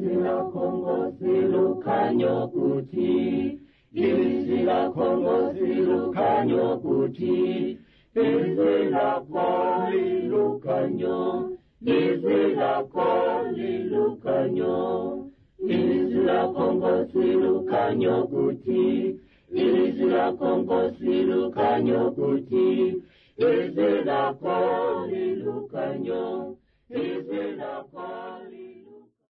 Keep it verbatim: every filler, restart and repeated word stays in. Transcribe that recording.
Ilisi la Kongo silukanyo kuti. Ilisi la Kongo silukanyo kuti. Ilisi la koli lukanyo. Ilisi la koli lukanyo. Ilisi la Kongo silukanyo kuti. Ilisi la Kongo silukanyo kuti. Ilisi la koli